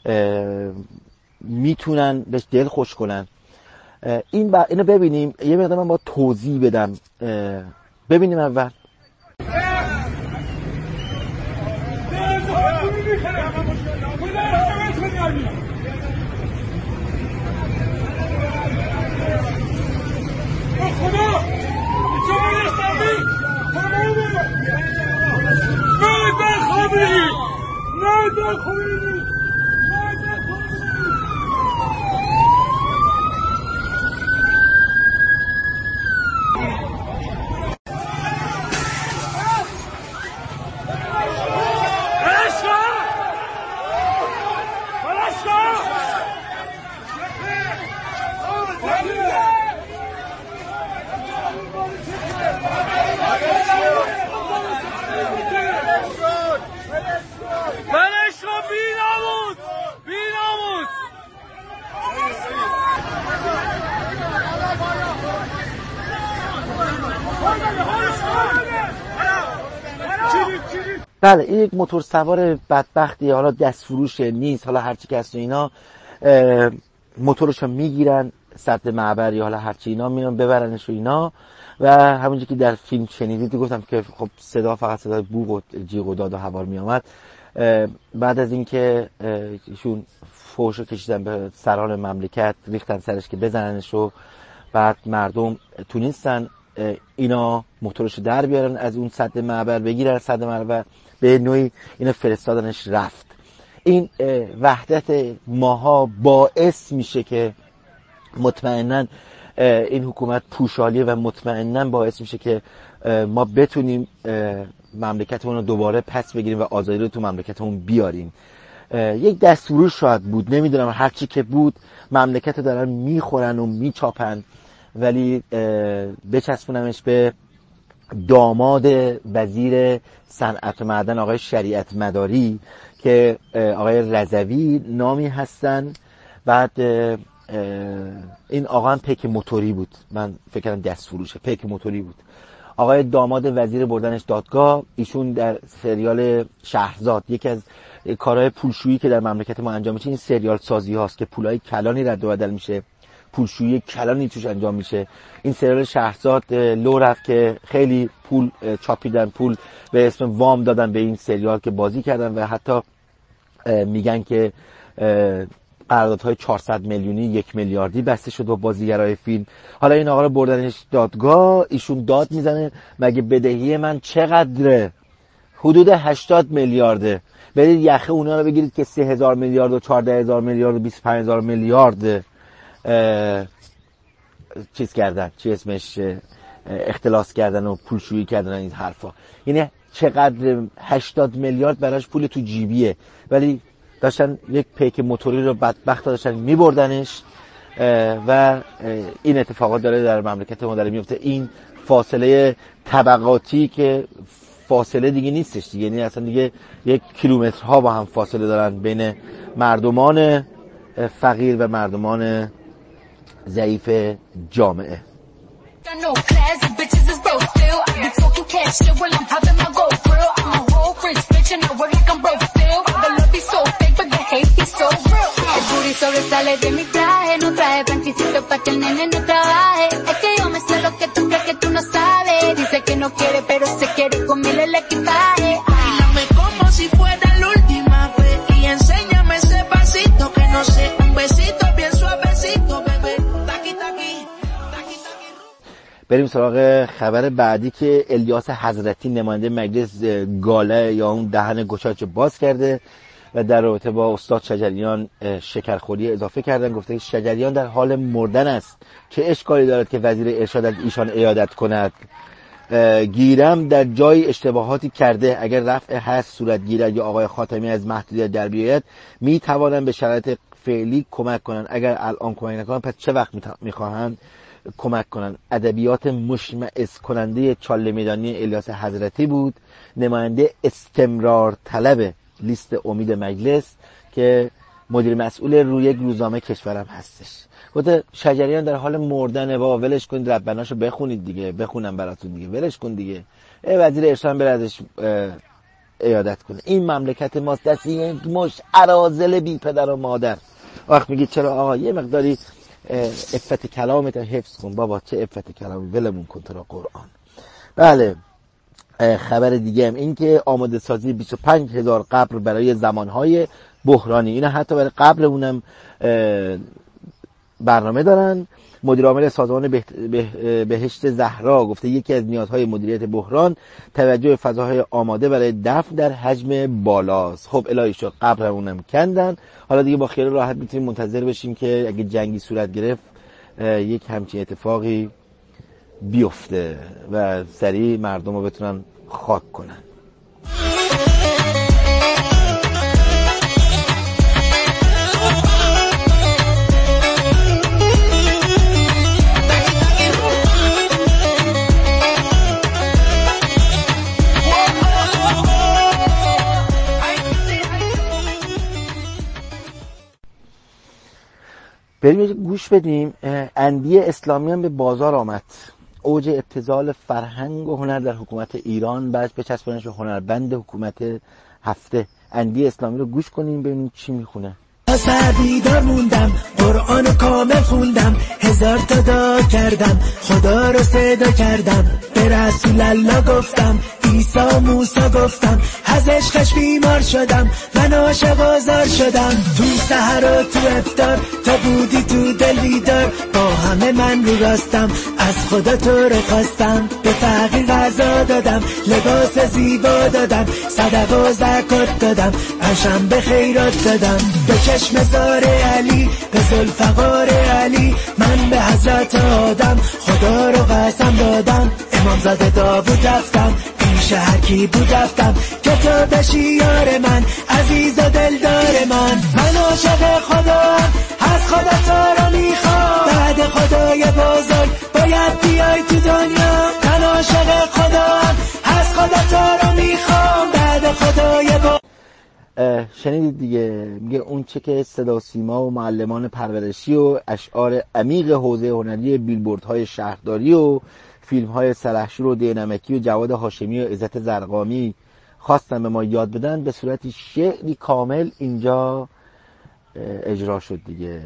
میتونن بهش دل خوش کنن. اینو ببینیم. یه مقدار من با توضیح بدم. ببینیم اول. بله، این یک موتور سوار بدبختی، حالا دست فروش نیست، حالا هرچی که هست و اینا، موتورشو میگیرن سد معبر یا حالا هرچی اینا میان ببرنش و اینا. و همونجوری که در فیلم شنیدید گفتم که خب صدا فقط صدای بوق و جیغ و داد و هوار میامد. بعد از اینکه ایشون فوشو کشیدن به سران مملکت، ریختن سرش که بزننش و بعد مردم تونستن اینا موتورشو در بیارن از اون سد معبر، بگیرن سد معبر، به نوعی اینا فرستادنش رفت. این وحدت ماها باعث میشه که مطمئناً این حکومت پوشالیه و مطمئناً باعث میشه که ما بتونیم مملکتمون رو دوباره پس بگیریم و آزادی رو تو مملکتمون بیاریم. یک دستور شاید بود، نمیدونم، هرچی که بود مملکت رو دارن میخورن و میچاپن، ولی بچسبونمش به داماد وزیر صنعت و معدن آقای شریعت مداری که آقای رضوی نامی هستن. بعد این آقا هم پیک موتوری بود، من فکر کردم دست فروشه، پیک موتوری بود. آقای داماد وزیر بردنش دادگاه. ایشون در سریال شهرزاد، یکی از کارهای پولشویی که در مملکت ما انجام میشه این سریال سازی هاست که پولای کلانی رد و بدل میشه، پولشویی کلانی توش انجام میشه. این سریال شهرزاد لو رفت که خیلی پول چاپیدن، پول به اسم وام دادن به این سریال که بازی کردن و حتی میگن که قراردادهای 400 میلیونی 1 میلیاردی بسته شد با بازیگرای فیلم. حالا این آقا رو بردنش دادگاه، ایشون داد میزنه مگه بدهی من چقدره؟ حدود 80 میلیارده. برید یخه اونا رو بگیرید که 3000 میلیارد و 14000 میلیارد و 25000 میلیارد چیز کردن، چی اسمش، اختلاس کردن و پولشویی کردن این حرفا. یعنی چقدر 80 میلیارد براش پول تو جیبیه، ولی داشتن یک پیک موتوری رو بدبخت داشتن میبردنش و این اتفاقات داره در مملکت ما داره میفته. این فاصله طبقاتی که فاصله دیگه نیستش دیگه، یعنی اصلا دیگه 1 کیلومترها با هم فاصله دارن بین مردمان فقیر و مردمان ضعیف جامعه. Sobresale de mi traje, no traje panticito pa' que el nene no trabaje. Es que yo me sé lo que tú crees que tú no sabes. Dice que no quiere, pero se quiere comer el equipaje. Bailame como si fuera la última vez y enséñame ese pasito que no sé, un besito bien suavecito, bebé. Taqui taqui, taqui taqui. بریم سراغ خبر بعدی که الیاس حضرتی نماینده مجلس گاله یا اون دهن گشاچ باز کرده و در رابطه با استاد شجریان شکرخوری اضافه کردن. گفته که شجریان در حال مردن است، چه اشکالی دارد که وزیر ارشاد از ایشان عیادت کند؟ گیرم در جای اشتباهاتی کرده، اگر رفع حذف صورت گیرد یا آقای خاتمی از محدودیت در بیاید می توانند به شرایط فعلی کمک کنند، اگر الان کمک نکنند پس چه وقت میخواهند کمک کنند؟ ادبیات مشمئز کننده چاله میدانی الیاس حضرتی بود. نماینده استمرار طلب لیست امید مجلس که مدیر مسئول روی یک روزنامه کشورم هستش. گفته شجریان در حال مردنه، بابا ولش کنید، ربناشو بخونید دیگه، بخونم براتون دیگه، ولش کن دیگه، وزیر ارشاد بره ازش عیادت کنه. این مملکت ماست دست یک مش اراذل بی پدر و مادر. وقت میگی چرا آقا یه مقداری عفت کلامت حفظ کن. بابا چه عفت کلامی، ولمون کن تو را قرآن. بله، خبر دیگه هم این که آماده سازی 25,000 قبر برای زمانهای بحرانی، اینا حتی برای قبر اونم برنامه دارن. مدیر عامل سازمان بهشت زهرا گفته یکی از نیازهای مدیریت بحران توجه فضاهای آماده برای دفن در حجم بالاست. خب الهی شد قبر اونم کندن، حالا دیگه با خیال راحت میتونیم منتظر بشیم که اگه جنگی صورت گرفت یک همچین اتفاقی بیفته و سریع مردم رو بتونن خاک کنن. بریم گوش بدیم. اندیه اسلامی هم به بازار آمد. اوج ابتذال فرهنگ و هنر در حکومت ایران بعد به چسبانش هنربند حکومت هفته. اندیه اسلامی رو گوش کنیم ببینیم چی میخونه. سعدیدار موندم، قرآن کامل خوندم، 1000 تا دعا کردم، خدا رو صدا کردم، به رسول الله گفتم، عیسی موسی گفتم، از عشقش بیمار شدم، من عاشق آزار شدم، تو سحر و تو افطار، تا بودی تو دل بیدار، با همه من رو راستم، از خدا تو رو خواستم، به فقیر غذا دادم، لباس زیبا دادم، صدقه و زکات دادم، عشم به خیرات دادم، به چشم زار علی، به ذوالفقار علی، من به حضرت آدم، خدا رو قسم دادم، امام زاده داوود رفتم، پیش هر کی بود رفتم، که تو بشی یار من، عزیز و دلدار من عاشق خدام، از خدا تو رو میخوام، بعد خدای بزرگ باید بیای تو دنیا، من عاشق خدام، از خدا تو رو میخوام، بعد خدای بزرگ. شنیدید دیگه، میگه اون چه که صدا سیما و معلمان پرورشی و اشعار عمیق حوزه هنری بیلبوردهای شهرداری و فیلم‌های سلحشور و دینمکی و جواد هاشمی و عزت زرقامی خواستن به ما یاد بدن، به صورت شعری کامل اینجا اجرا شد دیگه.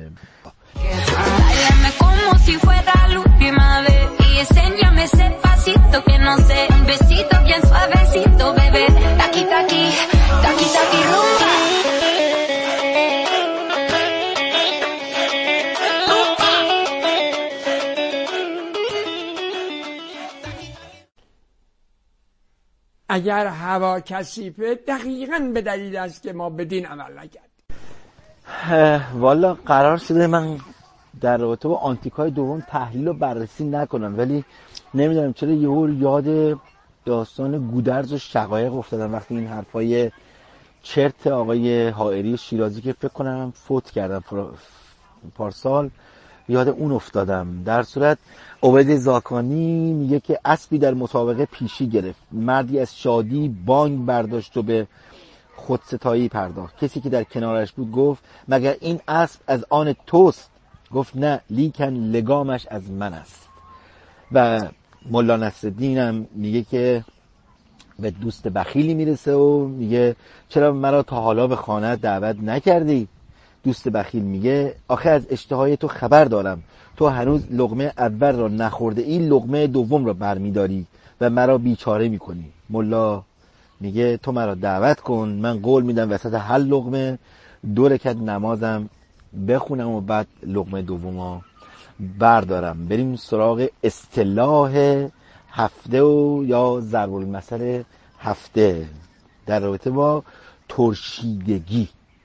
اگر هوا کثیفه دقیقاً به دلیل است که ما به دین عمل نکردیم. والا قرار شده من در رابطه با آنتیکای دوم تحلیل و بررسی نکنم، ولی نمیدونم چرا یاد داستان گودرز و شقایق افتادم وقتی این حرفای چرت آقای حائری شیرازی که فکر کنم فوت کردن پارسال، یاد اون افتادم. در صورت عبید زاکانی میگه که اسبی در مسابقه پیشی گرفت، مردی از شادی بانگ برداشت و به خودستایی پرداخت. کسی که در کنارش بود گفت مگر این اسب از آن توست؟ گفت نه، لیکن لگامش از من است. و مولا نصرالدین هم میگه که به دوست بخیلی میرسه و میگه چرا مرا تا حالا به خانه دعوت نکردی؟ دوست بخیل میگه آخه از اشتهای تو خبر دارم، تو هنوز لقمه اول را نخورده ای، لقمه دوم را برمیداری و مرا بیچاره میکنی. مولا میگه تو مرا دعوت کن، من قول میدم وسط هر لقمه 2 رکعت نمازم بخونم و بعد لقمه دوم بردارم. بریم سراغ اصطلاح هفته و یا ضرب المثل هفته در رابطه با ترشیدگی.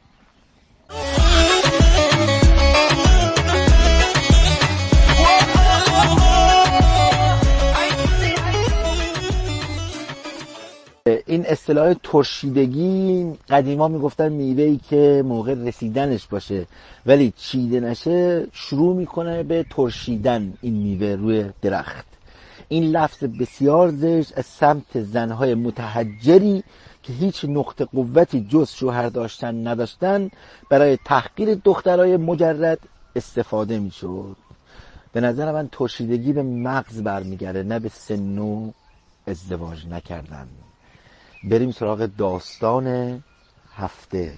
این اصطلاح ترشیدگی قدیما میگفتن میوه‌ای که موقع رسیدنش باشه ولی چیده نشه شروع میکنه به ترشیدن این میوه روی درخت. این لفظ بسیار زشت از سمت زنهای متحجری که هیچ نقطه قوتی جز شوهر داشتن نداشتن برای تحقیر دخترای مجرد استفاده میشد. به نظر من ترشیدگی به مغز برمیگرده، نه به سن و ازدواج نکردن. بریم سراغ داستان هفته.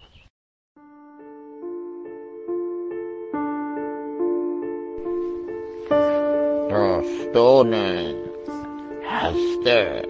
داستان هفته.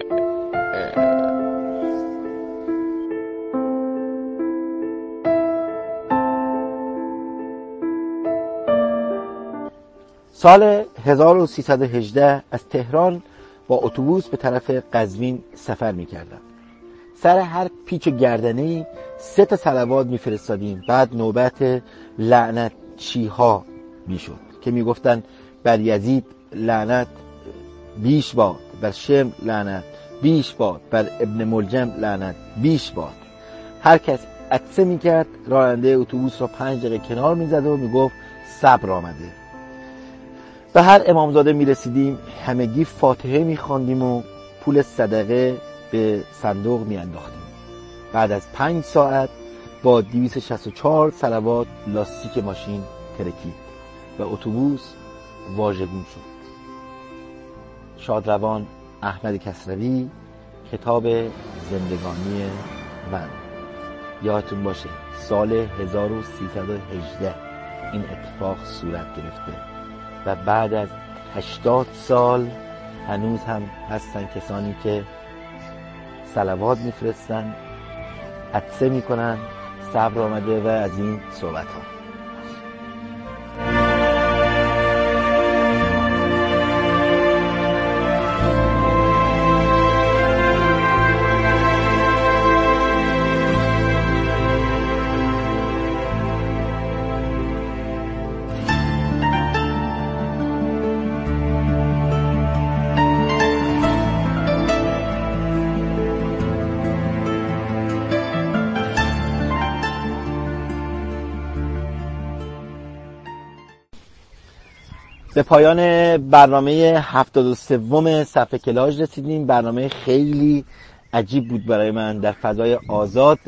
سال 1318 از تهران با اتوبوس به طرف قزوین سفر می‌کردم. سر هر پیچ و گردنه‌ای 3 تا صلوات می‌فرستادیم. بعد نوبت لعنت چیها میشد که میگفتن بر یزید لعنت بیش باد، بر شم لعنت بیش باد، بر ابن ملجم لعنت بیش باد. هر کس عطسه میکرد راننده اتوبوس را 5 دقیقه کنار میزد و میگفت صبر آمده. به هر امامزاده میرسیدیم همگی فاتحه میخواندیم و پول صدقه به صندوق میانداختیم. بعد از 5 ساعت با 264 صلوات لاستیک ماشین ترکید و اتوبوس واژگون شد. شادروان احمد کسروی، کتاب زندگانی من. یادتون باشه سال 1318 این اتفاق صورت گرفته و بعد از 80 سال هنوز هم هستن کسانی که صلوات میفرستن، عطسه میکنن، صبر آمده و از این صحبت ها. به پایان برنامه 73 صفحه کلاژ رسیدیم. برنامه خیلی عجیب بود برای من. در فضای آزاد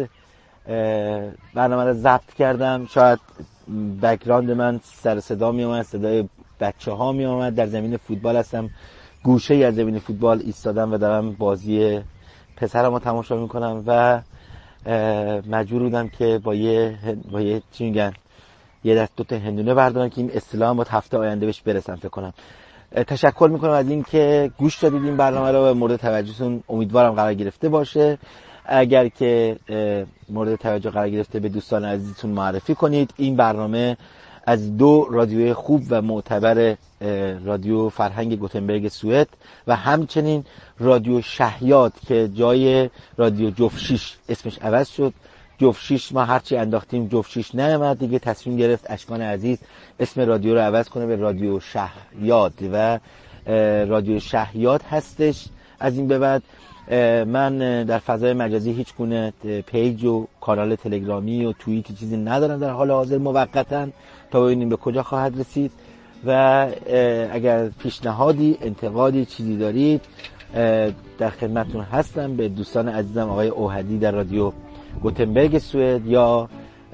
برنامه رو ضبط کردم. شاید بک‌گراند من سر صدا می اومد، صدای بچه‌ها می اومد. در زمین فوتبال هستم، گوشه ای از زمین فوتبال ایستادم و دارم بازی پسرمو تماشا میکنم و مجبور بودم که با یه چی میگن یه دست 2 تا هندونه بردارم که این اصطلاحاً با هفته آینده بهش برسم فکر کنم. تشکر میکنم از این که گوش دادید این برنامه رو و مورد توجهتون امیدوارم قرار گرفته باشه. اگر که مورد توجه قرار گرفته به دوستان عزیزتون معرفی کنید. این برنامه از 2 رادیوی خوب و معتبر رادیو فرهنگ گوتنبرگ سوئد و همچنین رادیو شهیاد که جای رادیو جفشیش اسمش عوض شد. جفشیش ما هرچی انداختیم جفشیش نیامد دیگه، تصمیم گرفت اشکان عزیز اسم رادیو رو عوض کنه به رادیو شهیاد و رادیو شهیاد هستش از این به بعد. من در فضای مجازی هیچ گونه پیج و کانال تلگرامی و توییت چیزی ندارم در حال حاضر موقتا تا ببینیم به کجا خواهد رسید و اگر پیشنهادی انتقادی چیزی دارید در خدمتتون هستم. به دوستان عزیزم آقای اوهدی در رادیو گوتنبرگ سوئد یا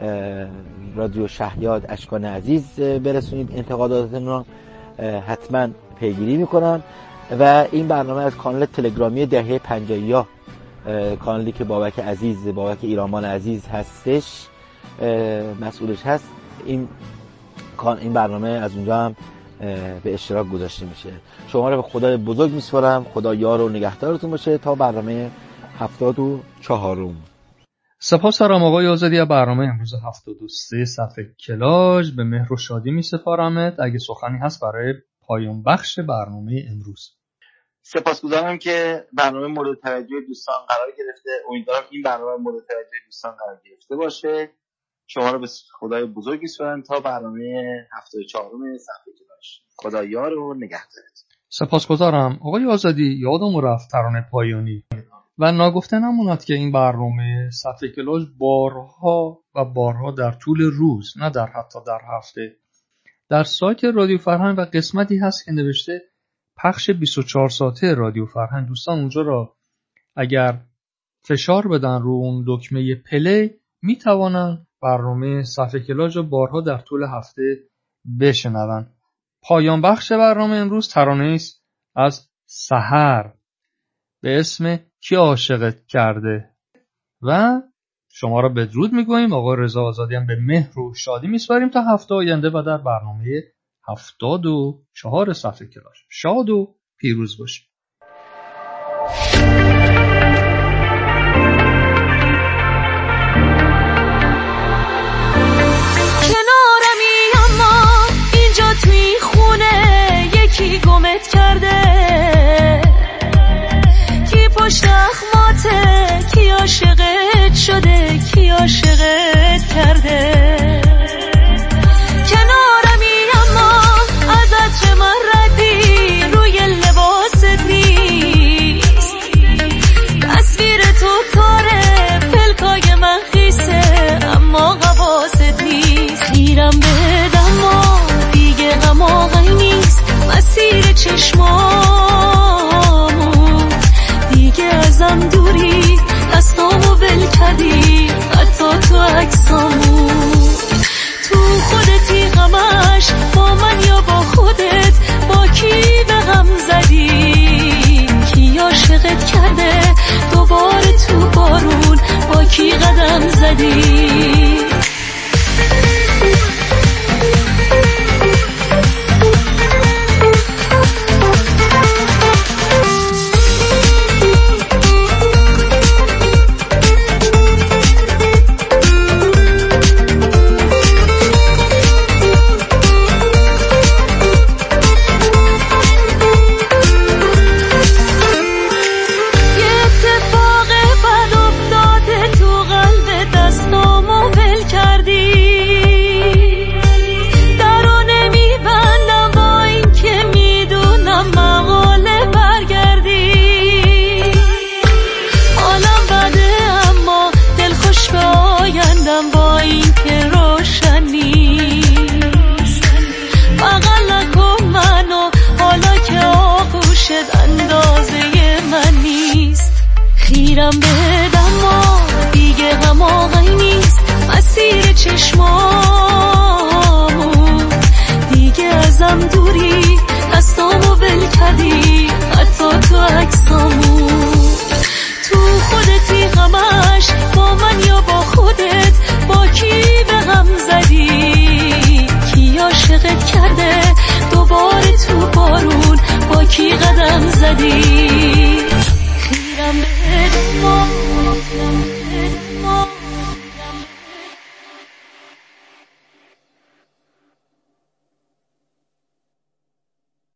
رادیو شهیاد اشکان عزیز برسونید انتقاداتتون رو، حتما پیگیری میکنم. و این برنامه از کانال تلگرامی دهه 50 کانالی که بابک ایرانمان عزیز هستش مسئولش هست، این برنامه از اونجا هم به اشتراک گذاشته میشه. شما رو به خدای بزرگ میسپارم. خدا یار و نگهدارتون باشه تا برنامه 74. سپاس دارم آقای آزادی. برنامه امروز 73 صفحه کلاژ به مهر و شادی میسپارمت. اگه سخنی هست برای پایان بخش برنامه امروز. سپاسگزارم که برنامه مورد توجه دوستان قرار گرفته. امیدوارم این برنامه مورد توجه دوستان قرار گرفته باشه. شما رو به خدای بزرگ میسپارم تا برنامه 74 صفحه کلاژ. خدا یار و نگهدارت. سپاسگزارم آقای آزادی. یادم رفت ترانه پایانی و ناگفته نموند که این برنامه صفحه کلاژ بارها و بارها در طول روز، نه در حتی در هفته، در سایت رادیو فرهنگ و قسمتی هست که نوشته پخش 24 ساعته رادیو فرهنگ. دوستان اونجا را اگر فشار بدن رو اون دکمه پلی میتوانن برنامه صفحه کلاژ رو بارها در طول هفته بشنون. پایان بخش برنامه امروز ترانه‌ای است از سحر به اسم کی عاشقت کرده و شما را بدرود میگوییم. آقای رضا آزادی هم به مهر و شادی میسپاریم تا هفته آینده و در برنامه 74 صفحه کلاژ. شاد و پیروز باشید. کنارمی اما اینجا توی خونه یکی گمت کرده، کی پشت اخماته، کی عاشقت شده، کی عاشقت کرده.